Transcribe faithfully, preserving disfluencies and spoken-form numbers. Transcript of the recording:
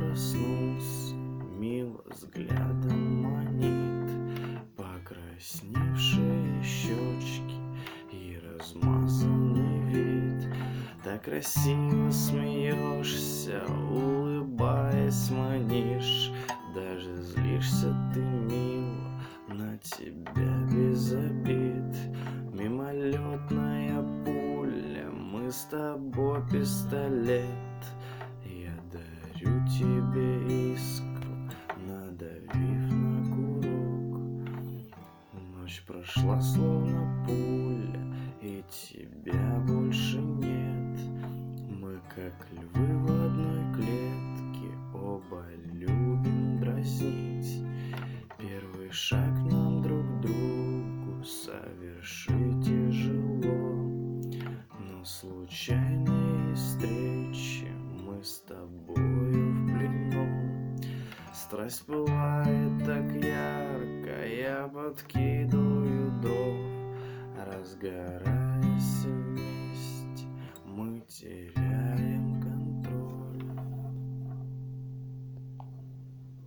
проснулся, мило взглядом манит покрасневшие щечки и размазанный вид. Так красиво смеешься, улыбаясь манишь, даже злишься ты мило, на тебя без обид. Мимолетная пуля, мы с тобой пистолет, я дарю тебе искру, надавив на курок. Ночь прошла словно пуля, и тебя больше нет. Мы как львы в одной клетке, оба любим дразнить. Первый шаг нам друг другу совершить тяжело, но случайные встречи мы с тобою в плену. Страсть пылает так ярко, я подкидываю дров, разгораясь вместе, мы теряем